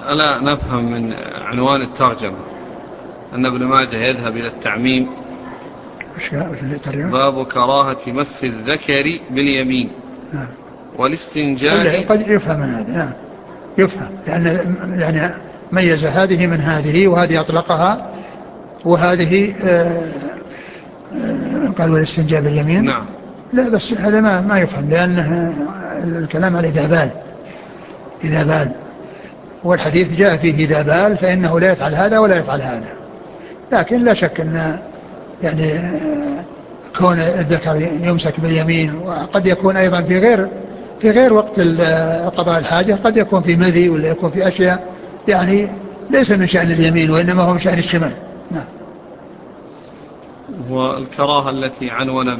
ألا نفهم من عنوان الترجمة أن ابن ماجه يذهب إلى التعميم؟ باب كراهة مس الذكر باليمين والاستنجاء. قد يفهم من هذا، يفهم، لأن يعني ميز هذه من هذه، وهذه أطلقها، وهذه قال والاستنجاء باليمين. نعم. لا بس هذا ما يفهم، لأنه الكلام على إذا بال، والحديث جاء فيه إذا بال فإنه لا يفعل هذا ولا يفعل هذا. لكن لا شك أن يعني كون الذكر يمسك باليمين، وقد يكون أيضا في غير وقت قضاء الحاجة، قد يكون في مذي ولا يكون في أشياء يعني ليس من شأن اليمين وإنما هو من شأن الشمال. نعم. والكراهة التي عنون